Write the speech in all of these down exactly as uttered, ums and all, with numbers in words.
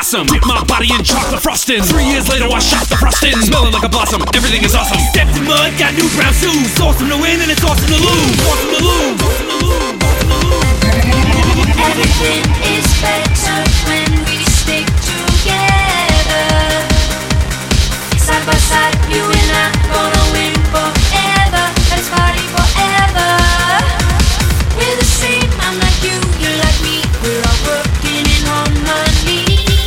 awesome. Dip my body in chocolate frosting. Three years later I shot the frosting. Smelling like a blossom, everything is awesome. Stepped in mud, got new brown shoes. Awesome to win and it's awesome to lose. Awesome to lose. Everything is better when we stick together. Side by side, you and I gonna win forever. Let's party forever. We're the same, I'm like you, you're like me. We're all working in harmony.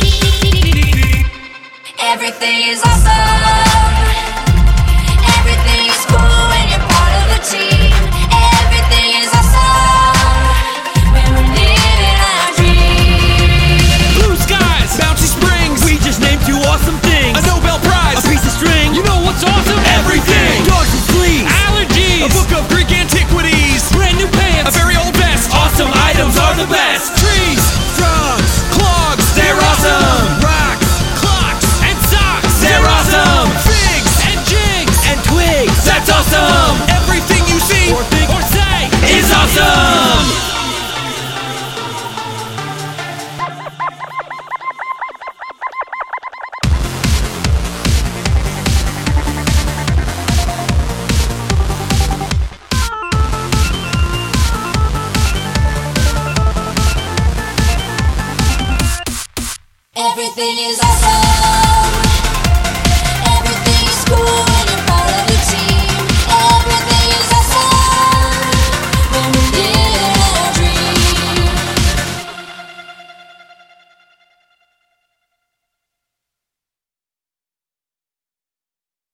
Everything is awesome. Everything is cool when you're part of the team. Everything is awesome when we're living our dreams. Blue skies, bouncy springs. We just named two awesome things. A Nobel Prize, a piece of string. You know what's awesome? Everything. Dogs and fleas, allergies, a book of Greek antiquities, brand new pants, a very old vest. Awesome items are the best. Trees, frogs, clogs, they're awesome. Rocks, clocks, and socks, they're awesome. Figs and jigs and twigs, that's awesome. Everything you see or think or say is awesome. Everything is awesome.